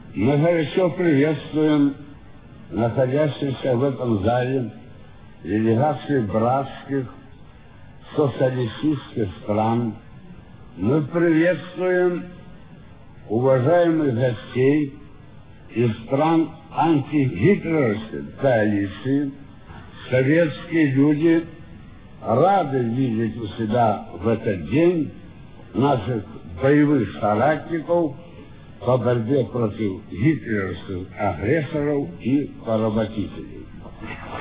Мы горячо приветствуем находящихся в этом зале делегации братских социалистических стран. Мы приветствуем уважаемых гостей из стран антигитлеровской коалиции. Советские люди рады видеть у себя в этот день наших боевых соратников по борьбе против гитлеровских агрессоров и поработителей.